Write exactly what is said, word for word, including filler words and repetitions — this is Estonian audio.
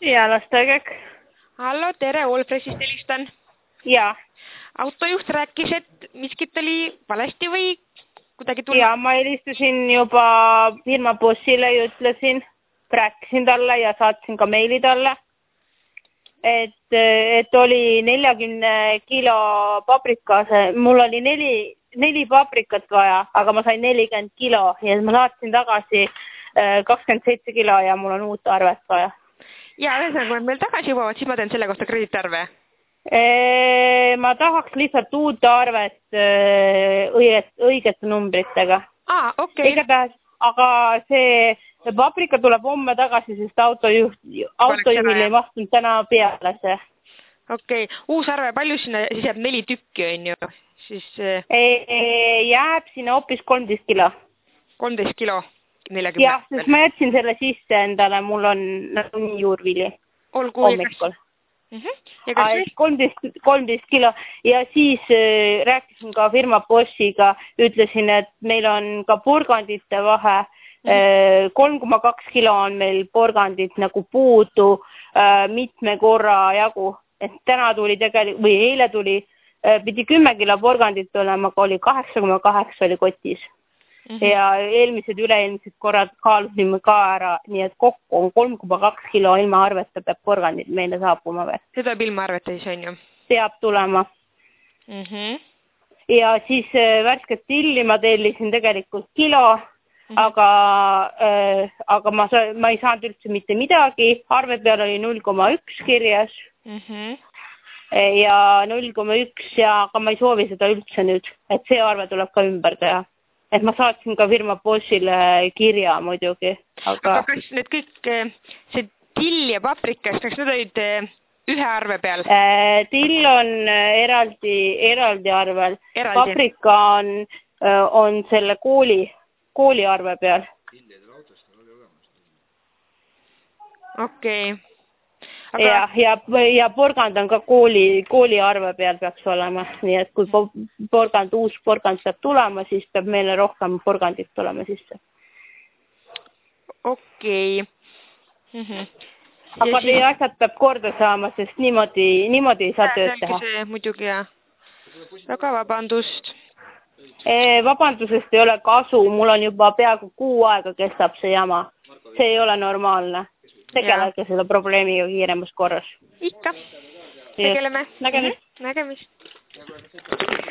Ja, Lastegek. Hallo, tere, Allfreshist helistan. Ja. Autojuht rääkis, et miskit oli valesti või kuidagi tulnud? Ja, ma helistasin juba firma bossile ja ütlesin, rääkisin talle ja saatsin ka meili talle, et, et oli neljakümne kilo paprikas, mul oli neli, neli paprikat vaja, aga ma sain nelikümmend kilo ja ma saatsin tagasi kakskümmend seitse kilo ja mul on uut arvet vaja. Ja, ühesõnaga, kui meil tagasi jõuavad, siis ma teen selle kohta krediitarve. Ma tahaks lihtsalt uut arvet õiget, õigete numbritega. Aa, okei. Okay. Igatahes, aga see paprika tuleb homme tagasi, sest autojuht, autojuhil ei mahtunud täna peale see. Okei, okay. Uus arve, palju sinna siis jääb neli tükki, on ju? Siis... Jääb sinna hoopis kolmteist kilo. kolmteist kilo? Jah, sest ma jätsin selle sisse endale, mul on nii juurvili hommikul. kolmteist kilo ja siis äh, rääkisin ka firma bossiga, ütlesin, et meil on ka porgandite vahe, äh, kolm koma kaks kilo on meil porgandit nagu puudu äh, mitme korra jagu, et täna tuli tegelikult, või eile tuli, äh, pidi kümme kilo porgandit olema, aga oli kaheksa koma kaheksa oli kotis. Mm -hmm. Ja eelmised üle-eelmised korrad kaalusime ka ära, nii et kokku on kolm koma kaks kilo ilma arveta peab porgandid meile saabuma veel. See tuleb ilma arveta siis, on ju? Peab tulema. Mm -hmm. Ja siis äh, värsket tilli ma tellisin tegelikult kilo, mm -hmm. aga, äh, aga ma, ma ei saanud üldse mitte midagi. Arve peal oli null koma üks kirjas mm -hmm. ja null koma üks ja aga ma ei soovi seda üldse nüüd, et see arve tuleb ka ümber teha. Et ma saatsin ka firma bossile kirja muidugi. Aga, aga kas need kõik, see till ja paprikas, kas need olid ühe arve peal? Till on eraldi, eraldi arvel. Eraldi. Paprika on, on selle kooli, kooli arve peal. Okei. Okay. Aga... Ja, ja, ja porgand on ka kooli, kooli arve peal peaks olema. Nii et kui porgand, uus porgand saab tulema, siis peab meile rohkem porgandit tulema sisse. Okei. Okay. Mm -hmm. Aga siis... teie asjad peab korda saama, sest niimoodi, niimoodi ei saa ja, tööd teha. See, muidugi jah. Väga vabandust. E, vabandusest ei ole kasu, mul on juba peaaegu kuu aega kestab see jama. See ei ole normaalne. Tegelege seda probleemiga kiiremas korras. Ikka. Tegeleme. Nägemist. Nägemist.